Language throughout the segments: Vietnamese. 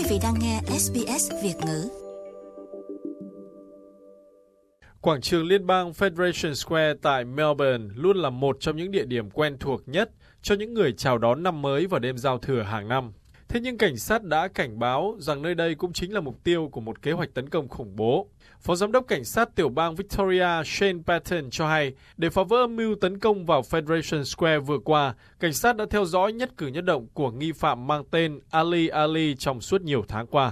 vị đang nghe SBS Việt ngữ. Quảng trường liên bang Federation Square tại Melbourne luôn là một trong những địa điểm quen thuộc nhất cho những người chào đón năm mới vào đêm giao thừa hàng năm. Thế nhưng cảnh sát đã cảnh báo rằng nơi đây cũng chính là mục tiêu của một kế hoạch tấn công khủng bố. Phó Giám đốc Cảnh sát tiểu bang Victoria Shane Patton cho hay, để phá vỡ âm mưu tấn công vào Federation Square vừa qua, cảnh sát đã theo dõi nhất cử nhất động của nghi phạm mang tên Ali trong suốt nhiều tháng qua.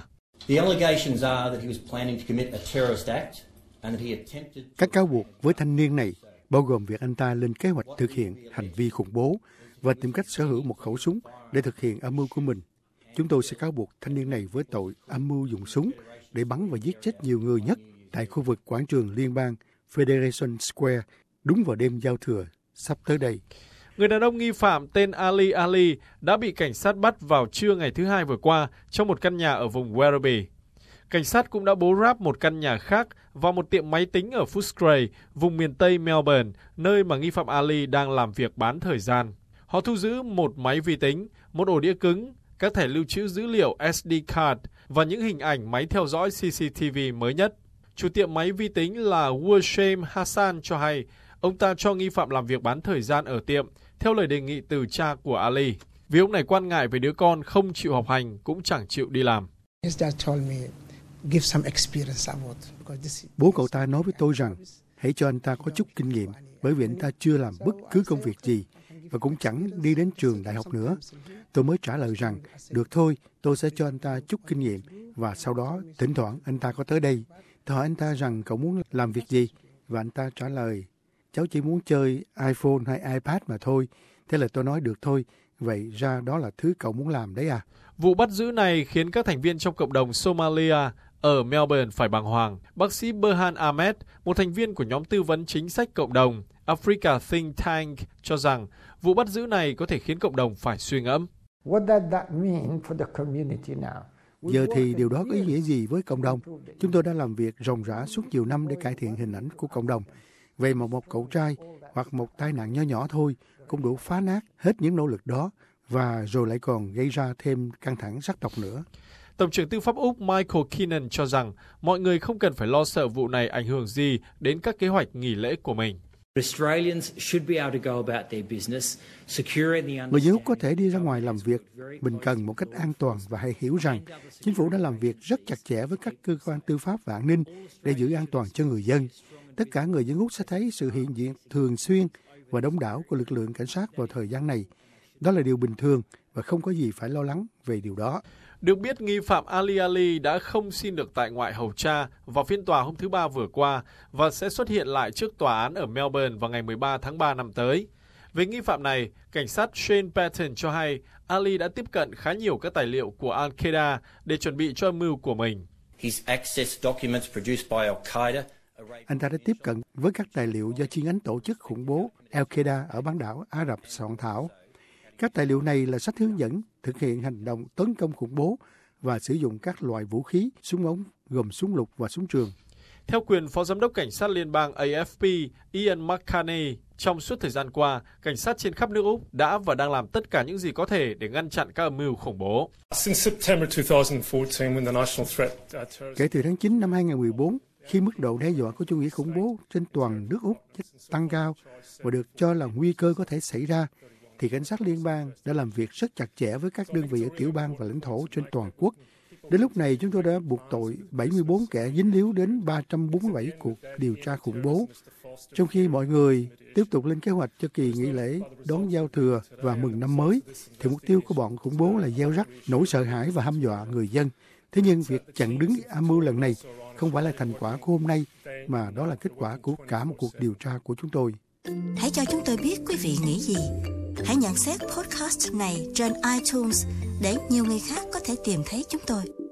Các cáo buộc với thanh niên này bao gồm việc anh ta lên kế hoạch thực hiện hành vi khủng bố và tìm cách sở hữu một khẩu súng để thực hiện âm mưu của mình. Chúng tôi sẽ cáo buộc thanh niên này với tội âm mưu dùng súng để bắn và giết chết nhiều người nhất tại khu vực quảng trường liên bang Federation Square đúng vào đêm giao thừa sắp tới đây. Người đàn ông nghi phạm tên Ali đã bị cảnh sát bắt vào trưa ngày thứ Hai vừa qua trong một căn nhà ở vùng Werribee. Cảnh sát cũng đã bố ráp một căn nhà khác và một tiệm máy tính ở Footscray, vùng miền Tây Melbourne, nơi mà nghi phạm Ali đang làm việc bán thời gian. Họ thu giữ một máy vi tính, một ổ đĩa cứng, các thẻ lưu trữ dữ liệu SD card và những hình ảnh máy theo dõi CCTV mới nhất. Chủ tiệm máy vi tính là Wassim Hassan cho hay, ông ta cho nghi phạm làm việc bán thời gian ở tiệm theo lời đề nghị từ cha của Ali, vì ông này quan ngại về đứa con không chịu học hành cũng chẳng chịu đi làm. Bố cậu ta nói với tôi rằng hãy cho anh ta có chút kinh nghiệm, bởi vì anh ta chưa làm bất cứ công việc gì và cũng chẳng đi đến trường đại học nữa. Tôi mới trả lời rằng, được thôi, tôi sẽ cho anh ta chút kinh nghiệm và sau đó thỉnh thoảng anh ta có tới đây. Tôi hỏi anh ta rằng cậu muốn làm việc gì và anh ta trả lời, cháu chỉ muốn chơi iPhone hay iPad mà thôi. Thế là tôi nói được thôi, vậy ra đó là thứ cậu muốn làm đấy à? Vụ bắt giữ này khiến các thành viên trong cộng đồng Somalia ở Melbourne phải bàng hoàng. Bác sĩ Berhan Ahmed, một thành viên của nhóm tư vấn chính sách cộng đồng Africa Think Tank, cho rằng vụ bắt giữ này có thể khiến cộng đồng phải suy ngẫm. Giờ thì điều đó có ý nghĩa gì với cộng đồng? Chúng tôi đã làm việc ròng rã suốt nhiều năm để cải thiện hình ảnh của cộng đồng. Vậy mà một cậu trai hoặc một tai nạn nho nhỏ thôi cũng đủ phá nát hết những nỗ lực đó và rồi lại còn gây ra thêm căng thẳng sắc tộc nữa. Tổng trưởng Tư pháp Úc Michael Keenan cho rằng mọi người không cần phải lo sợ vụ này ảnh hưởng gì đến các kế hoạch nghỉ lễ của mình. Người dân Úc có thể đi ra ngoài làm việc bình cần một cách an toàn và hãy hiểu rằng chính phủ đã làm việc rất chặt chẽ với các cơ quan tư pháp và an ninh để giữ an toàn cho người dân. Tất cả người dân Úc sẽ thấy sự hiện diện thường xuyên và đông đảo của lực lượng cảnh sát vào thời gian này. Đó là điều bình thường và không có gì phải lo lắng về điều đó. Được biết, nghi phạm Ali đã không xin được tại ngoại hầu tra vào phiên tòa hôm thứ Ba vừa qua và sẽ xuất hiện lại trước tòa án ở Melbourne vào ngày 13 tháng 3 năm tới. Về nghi phạm này, cảnh sát Shane Patton cho hay Ali đã tiếp cận khá nhiều các tài liệu của Al-Qaeda để chuẩn bị cho âm mưu của mình. Anh ta đã tiếp cận với các tài liệu do chi nhánh tổ chức khủng bố Al-Qaeda ở bán đảo Ả Rập soạn thảo. Các tài liệu này là sách hướng dẫn thực hiện hành động tấn công khủng bố và sử dụng các loại vũ khí, súng ống gồm súng lục và súng trường. Theo quyền Phó Giám đốc Cảnh sát Liên bang AFP Ian McCartney, trong suốt thời gian qua, cảnh sát trên khắp nước Úc đã và đang làm tất cả những gì có thể để ngăn chặn các âm mưu khủng bố. Kể từ tháng 9 năm 2014, khi mức độ đe dọa của chủ nghĩa khủng bố trên toàn nước Úc tăng cao và được cho là nguy cơ có thể xảy ra, thì cảnh sát liên bang đã làm việc rất chặt chẽ với các đơn vị ở tiểu bang và lãnh thổ trên toàn quốc. Đến lúc này, chúng tôi đã buộc tội 74 kẻ dính líu đến 347 cuộc điều tra khủng bố. Trong khi mọi người tiếp tục lên kế hoạch cho kỳ nghỉ lễ đón giao thừa và mừng năm mới, thì mục tiêu của bọn khủng bố là gieo rắc nỗi sợ hãi và hăm dọa người dân. Thế nhưng việc chặn đứng âm mưu lần này không phải là thành quả của hôm nay, mà đó là kết quả của cả một cuộc điều tra của chúng tôi. Hãy cho chúng tôi biết quý vị nghĩ gì. Hãy nhận xét podcast này trên iTunes để nhiều người khác có thể tìm thấy chúng tôi.